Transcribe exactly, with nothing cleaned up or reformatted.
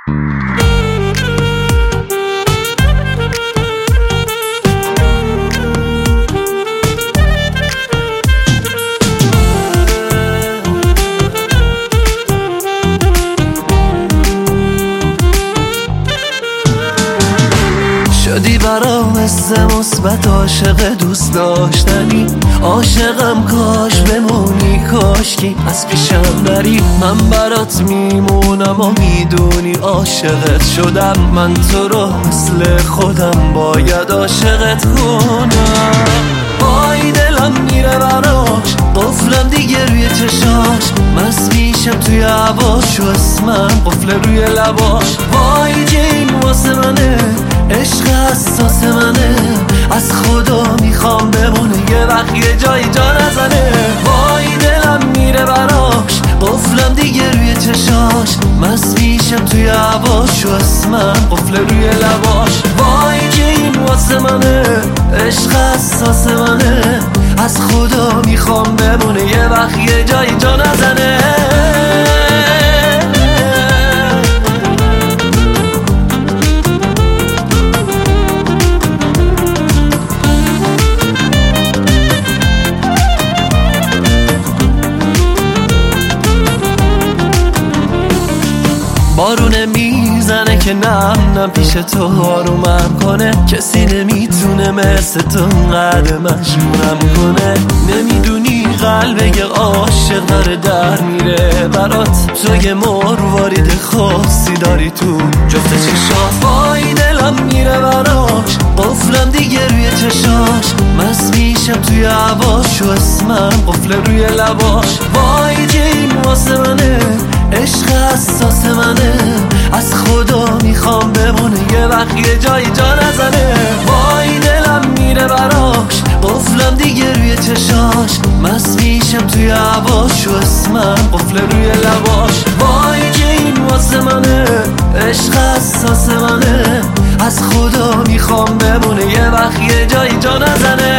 شدی برام حس مثبت، عاشق دوست داشتنی، عاشقم کاش بمونی، کاشکی از پیشم نری. من برات میمونم و میدونی عاشقت شدم، من تو رو مثل خودم باید عاشقت کنم. وای دلم میره براش، قفلم دیگه روی چشاش، مست میشم توی هواش و اسمم قفل روی لباش. وای جین واسه منه، عشق حساس منه، از خدا میخوام بمونه یه وقت یه جایی جا نزنه. وای دلم میره براش، قفلم دیگه روی چشاش، مست میشم توی هواش و اسمم قفل روی لباش. وای که این واسه منه، عشق حساس منه، از خدا میخوام بمونه یه وقت یه جایی جا نزنه. بارونه میزنه که نم نم پیش تو آرومم کنه، کسی نمیتونه مثل تو قدر مجبورم کنه. نمیدونی قلب یه عاشق داره در میره برات، تو یه مروارید خاصی داری تو جفت چشات. وای دلم میره براش، قفلم دیگه روی چشاش، مست میشم توی هواش و اسمم قفل روی لباش. وای که این واسه منه، عشق حساس منه، از خدا میخوام بمونه یه وقت یه جایی جا نزنه. وای دلم میره براش، قفلم دیگه روی چشاش، مست میشم توی هواش و اسمم قفل روی لباش. وای که این واسه منه، عشق حساس منه، از خدا میخوام بمونه یه وقت یه جایی جا نزنه.